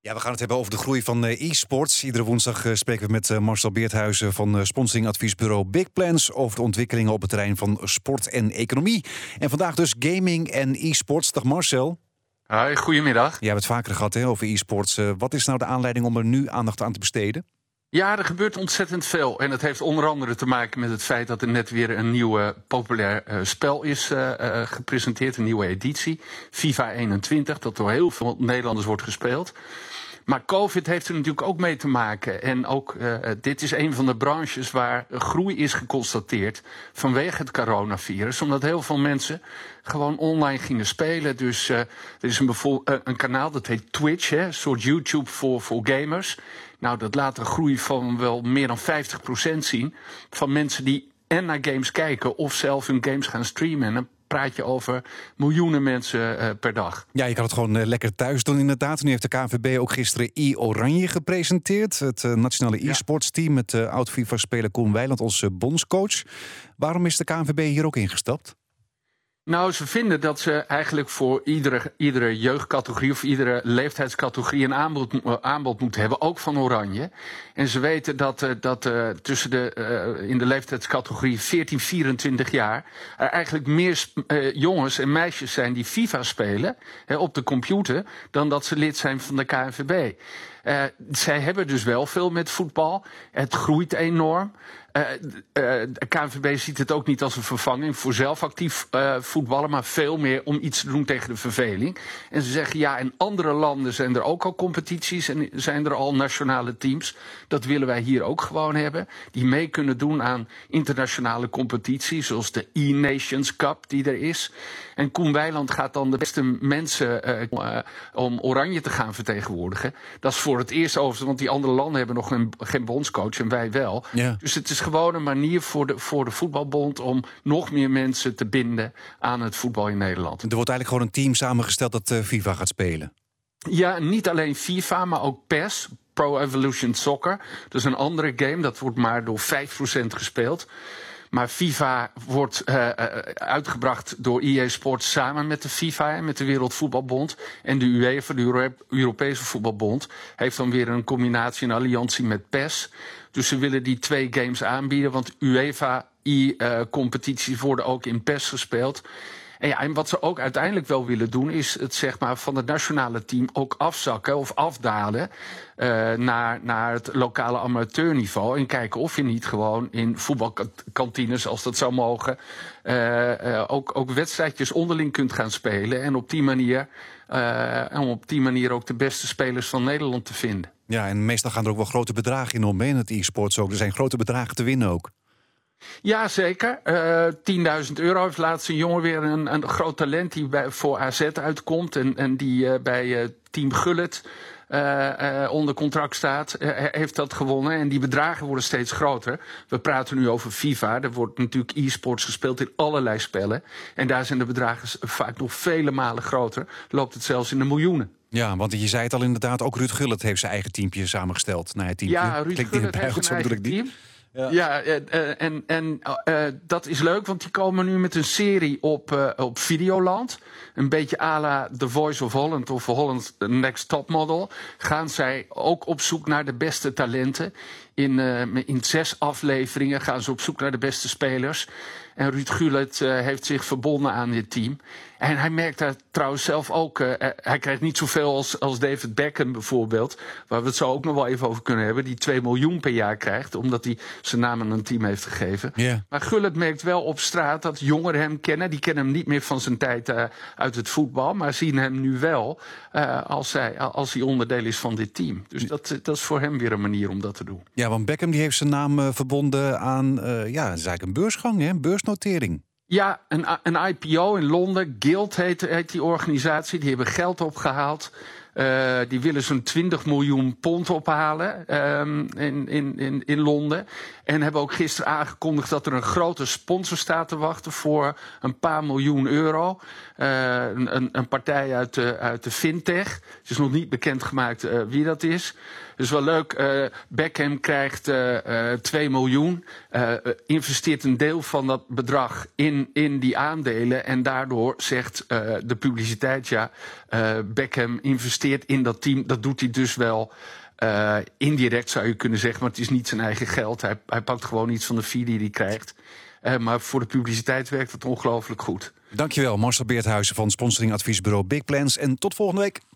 Ja, we gaan het hebben over de groei van e-sports. Iedere woensdag spreken we met Marcel Beerthuizen van sponsoringadviesbureau Big Plans over de ontwikkelingen op het terrein van sport en economie. En vandaag dus gaming en e-sports. Dag Marcel. Hoi, goedemiddag. Jij hebt het vaker gehad over e-sports. Wat is nou de aanleiding om er nu aandacht aan te besteden? Ja, er gebeurt ontzettend veel. En het heeft onder andere te maken met het feit dat er net weer een nieuw populair spel is gepresenteerd. Een nieuwe editie, FIFA 21, dat door heel veel Nederlanders wordt gespeeld. Maar COVID heeft er natuurlijk ook mee te maken. En ook dit is een van de branches waar groei is geconstateerd vanwege het coronavirus. Omdat heel veel mensen gewoon online gingen spelen. Dus er is een kanaal dat heet Twitch, een soort YouTube voor gamers. Nou, dat laat een groei van wel meer dan 50% zien. Van mensen die en naar games kijken of zelf hun games gaan streamen. En dan praat je over miljoenen mensen per dag. Ja, je kan het gewoon lekker thuis doen inderdaad. Nu heeft de KNVB ook gisteren e-Oranje gepresenteerd. Het nationale e-sportsteam met oud-FIFA-speler Koen Weiland als bondscoach. Waarom is de KNVB hier ook ingestapt? Nou, ze vinden dat ze eigenlijk voor iedere jeugdcategorie of iedere leeftijdscategorie een aanbod moeten hebben, ook van Oranje. En ze weten dat in de leeftijdscategorie 14-24 jaar er eigenlijk meer jongens en meisjes zijn die FIFA spelen op de computer dan dat ze lid zijn van de KNVB. Zij hebben dus wel veel met voetbal. Het groeit enorm. De KNVB ziet het ook niet als een vervanging voor zelf actief voetballen, maar veel meer om iets te doen tegen de verveling. En ze zeggen ja, in andere landen zijn er ook al competities en zijn er al nationale teams. Dat willen wij hier ook gewoon hebben. Die mee kunnen doen aan internationale competities, zoals de E-Nations Cup die er is. En Koen Weiland gaat dan de beste mensen om Oranje te gaan vertegenwoordigen. Dat is voor het eerst overigens, want die andere landen hebben nog geen bondscoach en wij wel. Ja. Dus het is gewoon een manier voor de voetbalbond om nog meer mensen te binden aan het voetbal in Nederland. Er wordt eigenlijk gewoon een team samengesteld dat FIFA gaat spelen. Ja, niet alleen FIFA, maar ook PES, Pro Evolution Soccer. Dat is een andere game, dat wordt maar door 5% gespeeld. Maar FIFA wordt uitgebracht door EA Sports samen met de FIFA en met de Wereldvoetbalbond. En de UEFA, de Europese Voetbalbond, heeft dan weer een combinatie, een alliantie met PES. Dus ze willen die twee games aanbieden, want UEFA-competities worden ook in PES gespeeld. En wat ze ook uiteindelijk wel willen doen, is het zeg maar van het nationale team ook afzakken of afdalen naar het lokale amateurniveau. En kijken of je niet gewoon in voetbalkantines, als dat zou mogen, ook wedstrijdjes onderling kunt gaan spelen. En op die manier ook de beste spelers van Nederland te vinden. Ja, en meestal gaan er ook wel grote bedragen in om in het e-sports ook. Er zijn grote bedragen te winnen ook. Ja, zeker. €10.000 heeft laatst een jongen weer een groot talent die voor AZ uitkomt. En die bij Team Gullit onder contract staat, heeft dat gewonnen. En die bedragen worden steeds groter. We praten nu over FIFA. Er wordt natuurlijk e-sports gespeeld in allerlei spellen. En daar zijn de bedragen vaak nog vele malen groter. Loopt het zelfs in de miljoenen. Ja, want je zei het al inderdaad, ook Ruud Gullit heeft zijn eigen teampje samengesteld. Nou, teampje. Ja, Ruud Gullit heeft zijn eigen team. Ja, dat is leuk, want die komen nu met een serie op Videoland. Een beetje à la The Voice of Holland of Holland's Next Top Model. Gaan zij ook op zoek naar de beste talenten. In 6 afleveringen gaan ze op zoek naar de beste spelers. En Ruud Gullit heeft zich verbonden aan dit team. En hij merkt daar trouwens zelf ook. Hij krijgt niet zoveel als David Beckham bijvoorbeeld. Waar we het zo ook nog wel even over kunnen hebben. Die 2 miljoen per jaar krijgt. Omdat hij zijn naam aan een team heeft gegeven. Yeah. Maar Gullit merkt wel op straat dat jongeren hem kennen. Die kennen hem niet meer van zijn tijd uit het voetbal. Maar zien hem nu wel als hij onderdeel is van dit team. Dus dat is voor hem weer een manier om dat te doen. Ja, want Beckham die heeft zijn naam verbonden aan het is eigenlijk een beursgang, een beursnotering. Ja, een IPO in Londen. Guild heet die organisatie. Die hebben geld opgehaald. Die willen zo'n 20 miljoen pond ophalen in Londen. En hebben ook gisteren aangekondigd dat er een grote sponsor staat te wachten voor een paar miljoen euro. Een partij uit de fintech. Het is nog niet bekendgemaakt wie dat is. Dus wel leuk, Beckham krijgt 2 miljoen, investeert een deel van dat bedrag in die aandelen. En daardoor zegt de publiciteit, Beckham investeert investeert in dat team. Dat doet hij dus wel indirect, zou je kunnen zeggen. Maar het is niet zijn eigen geld. Hij pakt gewoon iets van de fee die hij krijgt. Maar voor de publiciteit werkt het ongelooflijk goed. Dankjewel, Marcel Beerthuizen van sponsoringadviesbureau Big Plans. En tot volgende week.